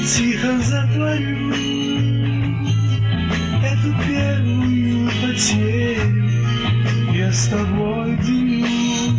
тихо затворю эту первую потерю. Я с тобой делю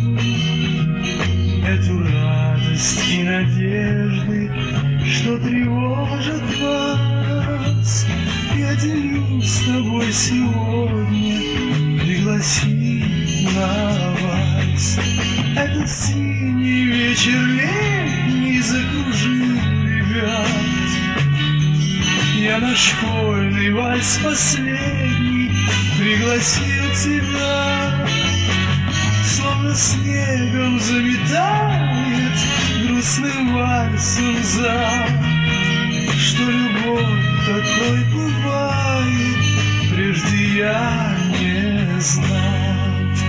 эту радость и надежды, что тревожат вас. Я делю с тобой сегодня, пригласив на вальс. Этот синий вечер летний закружил ребят. Я на школьный вальс последний пригласил тебя. Словно снегом заметает грустным вальсом зал. Что любовь такой бывает, прежде я не знал.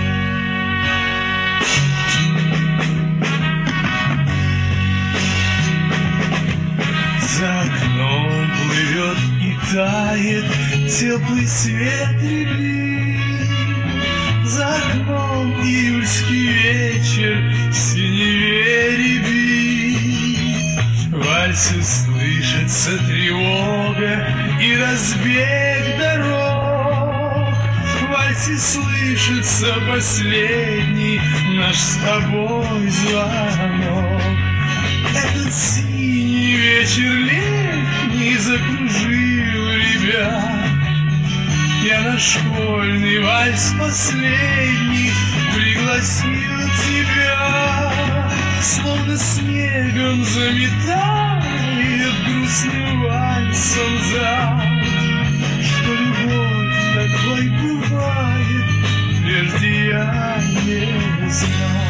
За окном плывет и тает теплый свет рябин. За окном июльский вечер синеве рябит. В вальсе слышится тревога и разбег дорог. В вальсе слышится последний наш с тобой звонок. Этот синий вечер летний закружил ребят. Я на школьный вальс последний пригласил тебя. Словно снегом заметает грустным вальсом зал. Что любовь такой бывает, прежде я не знал.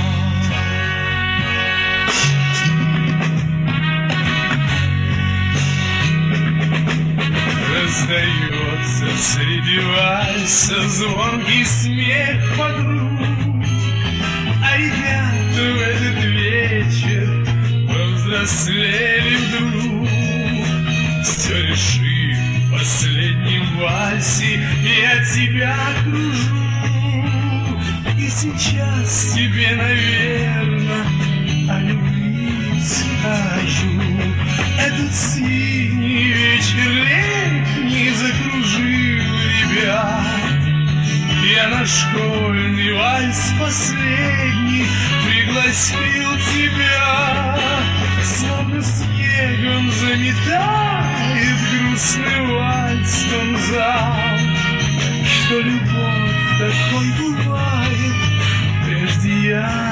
Раздается среди вальса звонкий смех подруг. А ребята в этот вечер повзрослели вдруг. Все решив в последнем вальсе, я тебя кружу. И сейчас тебе, наверное, о любви скажу. Этот синий вечер летний закружил ребят. Я на школьный вальс последний пригласил тебя. Словно снегом заметает грустным вальсом зал. Что любовь такой бывает, прежде я